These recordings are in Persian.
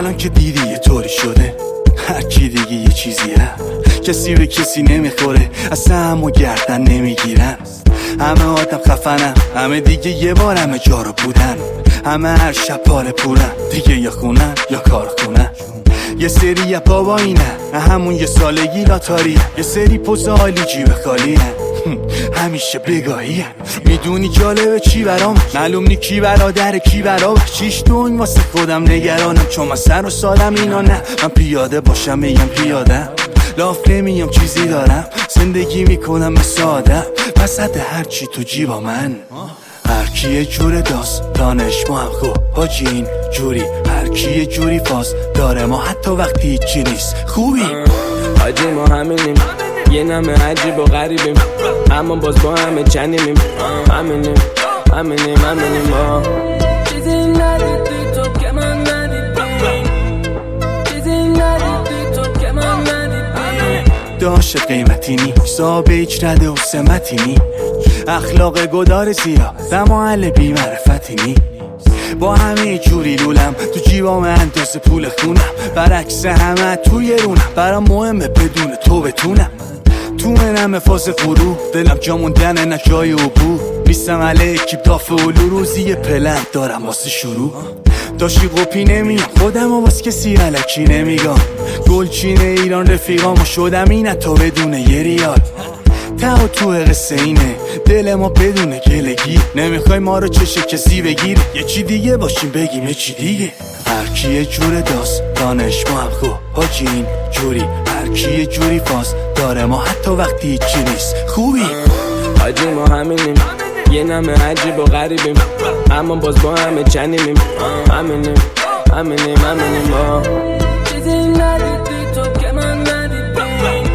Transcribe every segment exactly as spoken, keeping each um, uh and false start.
الان که دیدی یه طوری شده، هر کی دیگه یه چیزیه، کسی به کسی نمیخوره، اصلا همو گردن نمیگیرن. همه آدم خفنم، همه دیگه یه بار همه جا رو بودن، همه هر شب پاره پورن، دیگه یا خونن یا کارخونن. یه سری یه بابا اینه، همون یه سالگی لاتاریه، یه سری پوز عالی جیب خالیه، همیشه بگاهیه. میدونی جالبه چی برام، معلوم نی کی برادر کی برام، چیش دون واسه خودم نگرانم، چون من سر و سالم اینا نه. من پیاده باشم میگم پیادم، لاف نمیام چیزی دارم، زندگی میکنم مثل آدم، وسط هرچی تو جیبا من. هر کی یه جور داستانش ما هم خوب حاجی این جوری، هر کی یه جوری فاز داره ما حتی وقتی هیچی نیست خوبی. حاجی ما همینیم، یه نمه عجیب و غریبیم، اما باز با همه چنینیم، همینیم همینیم همینیم ما. چیزی ندیدی تو که من ندیدی، چیزی ندیدی تو که من ندیدی. داشت قیمتی نی، حساب هیچ رده و سمتی نی، اخلاق گدار زیرا دماغل بی معرفتی نی. با همه جوری لولم تو جیبام اندازه پول خونم، برعکس همه توی رونم، برام مهمه بدون تو بتونم. تو منم فاز غرور، دلم جا موندن نه جای عبور، نیستم علیه اکیب دافه اولو، روزی پلن دارم واسه شروع. داشتی قپی نمیام خودم و واسه کسی علکی نمیگم، گلچین ایران رفیقامو شدم اینه تا بدون یه ریال. ته و تو قصه اینه، دل ما بدون گلگی، نمیخوای ما رو چشه کسی بگیر، یه چی دیگه باشیم بگیم یه چی دیگه. هر کی یه جور داستانش ما هم خوب حاجی این جوری، هر کی یه جوری فاز داره ما حتی وقتی هیچی نیست خوبی. حاجی ما همینیم، یه نمه عجیب و غریبیم، اما باز با همه چنینیم، همینیم همینیم همینیم ما. چیزی ندیدی تو که من ندیدی،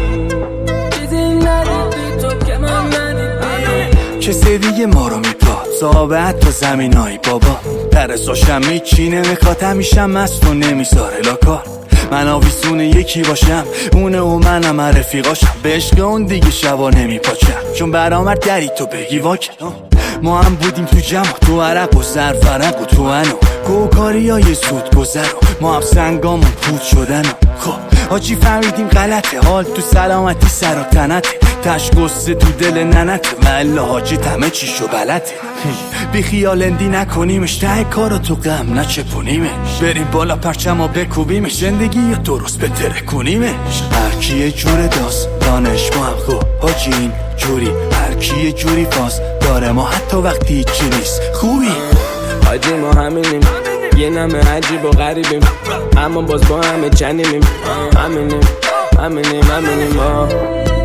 چیزی ندیدی تو که من ندیدی. کسی دیگه ما رو میپاد صحابت تا زمین های بابا، ترساشم هیچی نمیخواد، همیشه مست و نمیذاره لاکار. من آویزون یکی باشم، اونه و منم رفیقاشم، به عشق اون دیگه شبا نمیپاچم، چون برامد دری تو بگی واکن. ما هم بودیم تو جمع، تو عرق و زرفرق و تو انو گوکاری های زود گذر، ما هم سنگامون پود شدن. خب حاجی فهمیدیم غلطه، حال تو سلامتی سر و تنته، تش گسته تو دل ننته، مله حاجی همه چیشو بلده. بی خیال اندی نکنیمش، ته کارو تو غم نچپونیمش، بریم بالا پرچم و بکوبیمش، زندگی یا درست بتره کنیمش. هر کی یه جور داستانش ما هم خوب حاجی این جوری، هر کی یه جوری فاز داره ما حتی وقتی هیچی نیست خوبی. حاجی ما همینیم، یه نمه عجیب و غریبیم، اما باز با همه چنینیم، همینیم همینیم همینیم ما.